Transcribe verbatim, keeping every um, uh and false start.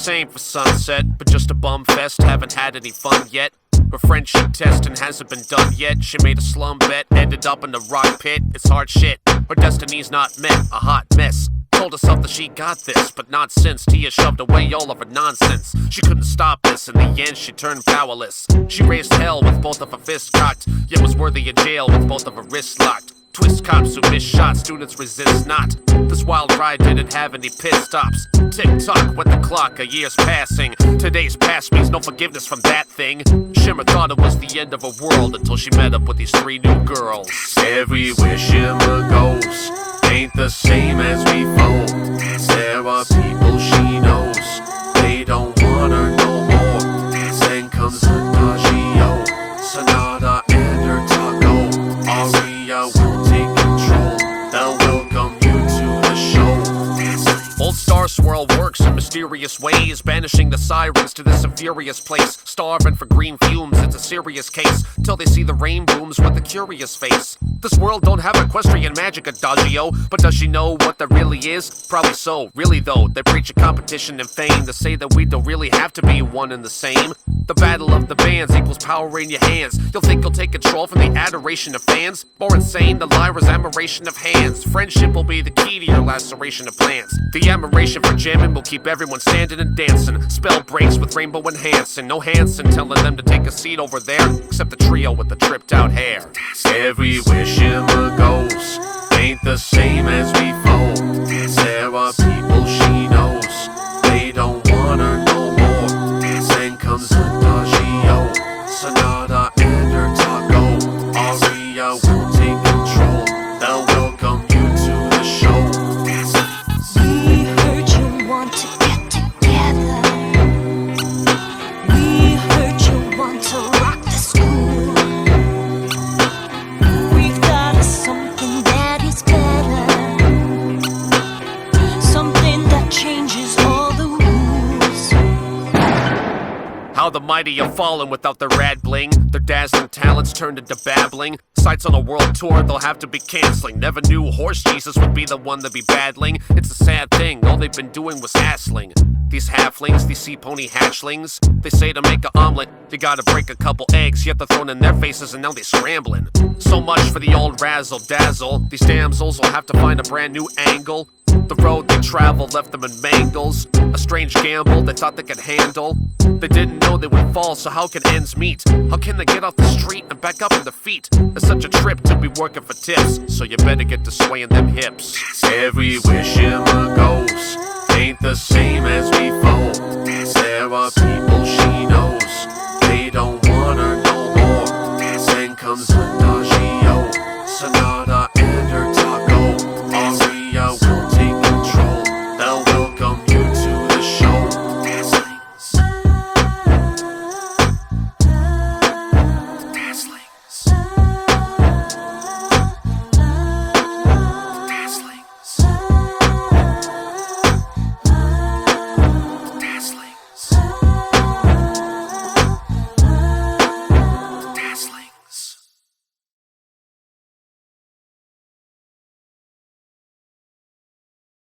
same for sunset, but just a bum fest, haven't had any fun yet. Her friendship testing hasn't been done yet. She made a slum bet, ended up in the rock pit. It's hard shit, her destiny's not met, a hot mess. Told herself that she got this, but not since Tia shoved away all of her nonsense. She couldn't stop this, in the end she turned powerless. She raised hell with both of her fists cocked, yet was worthy of jail with both of her wrists locked. Twist cops who miss shots, students resist not. This wild ride didn't have any pit stops. Tick-tock went the clock, a year's passing. Today's past means no forgiveness from that thing. Shimmer thought it was the end of her world until she met up with these three new girls. Everywhere Shimmer goes ain't the same as before. There are people she knows, they don't want her no more. Then comes Adagio, Sonata and her taco. Aria will take control, they'll welcome you to the show. Old Star Swirl works in mysterious ways, banishing the sirens to this infurious place. Starving for green fumes, it's a serious case, till they see the rain booms with a curious face. This world don't have equestrian magic, Adagio, but does she know what that really is? Probably so, really though, they preach a competition and fame to say that we don't really have to be one and the same. The battle of the bands equals power in your hands. You'll think you'll take control from the adoration of fans? More insane than Lyra's admiration of hands. Friendship will be the key to your laceration of plans. The admiration for jamming will keep everyone standing and dancing. Spell breaks with Rainbow and Hanson. No Hanson telling them to take a seat over there, except the trio with the tripped out hair. Everywhere Shimmer goes ain't the same as before. There are people she knows, they don't want her no more. Then comes Adagio, Sonata and her taco. Aria will take control, they'll welcome you to the show. We heard you want to get together. We heard you want to rock the school. We've got something that is better, something that changes all the rules. How the mighty have fallen without their rad bling. Their dazzling talents turned into babbling. Sights on a world tour they'll have to be canceling. Never knew Horse Jesus would be the one to be battling. It's a sad thing, all they've been doing was hassling. These halflings, these sea pony hatchlings, they say to make an omelet, you gotta break a couple eggs, yet they're thrown in their faces and now they're scrambling. So much for the old razzle dazzle. These damsels will have to find a brand new angle. The road they traveled left them in mangles. A strange gamble they thought they could handle. They didn't know they would fall, so how can ends meet? How can they get off the street and back up on their feet? It's such a trip to be working for tips, so you better get to swaying them hips. Everywhere Shimmer goes ain't the same as before. There are people she knows,